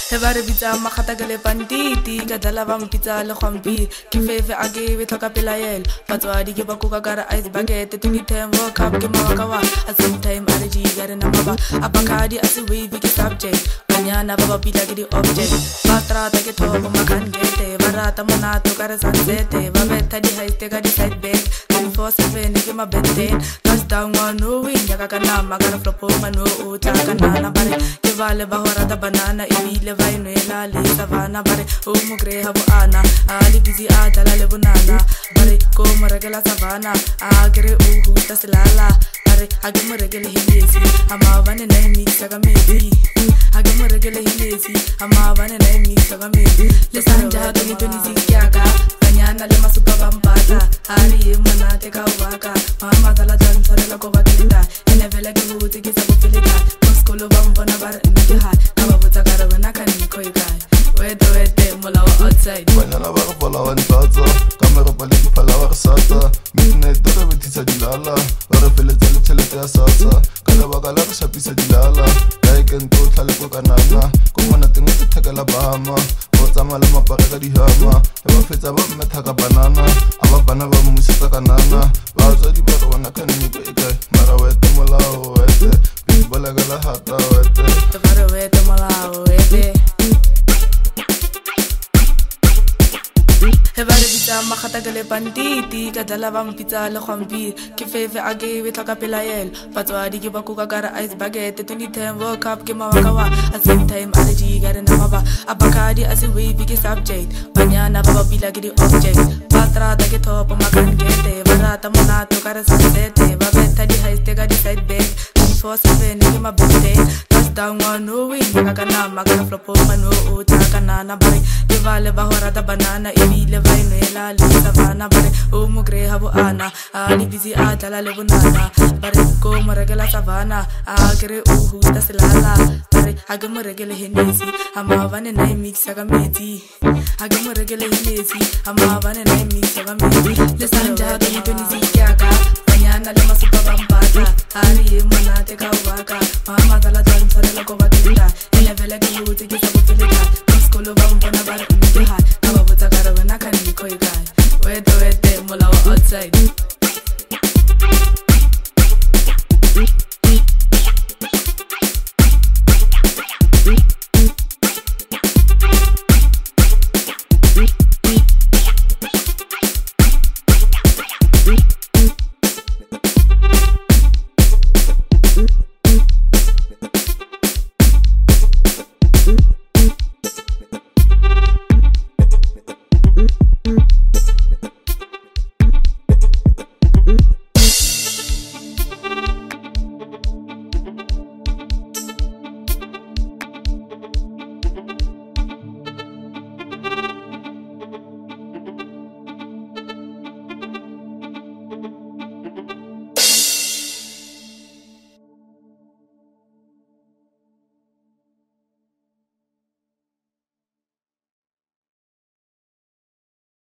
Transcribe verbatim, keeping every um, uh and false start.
Hebare bitsa makhatagale panditi ka dala ba mpitsa le khwampi ke fefe a ke be tlhoka pelael batswadi ke ba kuka gara ice bucket twenty ten World Cup ke mawaka wa at some time allergy gare na maba abakadi as we big subject banyana baba pila ke di object batra ta ke thobo makangete barata monato kare sansete ba beta di high te ka di side back twenty-four seven ke ma beten touchdown one no win ya ka kana magara flop mano o ta kana na bare ke vale ba hora da banana ibile vai no ela le savana bare o mugre habo ana ali busy a dala le bunana bare ko maragela savana a gre o huta silala bare age maragela hilesi ama vane na mix ga medi age maragela hilesi ama vane na mix ga medi le sanja twenty twenty-six yaga banyana le masuka bambata hari mana te ka waka mama dala dan sare la ko bakita ene vela ke huti ke sabo filita koskolo bambona bare ndi ha na babuta karabana kan ko ikai wete wete mola wa outside banyana ba go la wa ntlatsa kamera ba le phala wa sata midnight do re tisa dilala ba re feletsa le tšhelete ya sasa ka le ba ka la re shapisa dilala dai ke ntlo tlhale ko kanana ko mona teng ke thekela bama o tsamala mapare ka dihama e ba fetsa ba mmetha ka banana aba bana ba mmusetsa kanana ba tswa di ba re bona kan ko ikai mara wete mola wa wete ba la gala hata wete te bare wete mola wa wete Hebare bitsa makhatagale panditi ka dala ba mpitsa le khwampi ke fefe a ke be tlhoka pelael batswadi ke ba kuka gara ice bucket twenty ten World Cup ke mawaka wa at same time allergy gare na maba abakadi as we big subject banyana baba pila ke di object batra ta ke thopo makangete barata monato kare sansete ba beta di high te ka di side back twenty-four seven ke ma bete touchdown one no win ka kana magara flop mano o ta kana na bare ke vale ba hora da banana ibile vai no ela le savana bare o mugre habo ana ali busy a dala le bunana bare ko maragela savana a gre o huta silala bare age maragela henesi ama vane na mix ga medi age maragela henesi ama vane na mix ga medi le sanja twenty twenty-six yaga banyana le masuka bambata hari mana te ka waka mama dala dan sare la ko bakita ele vela ke huti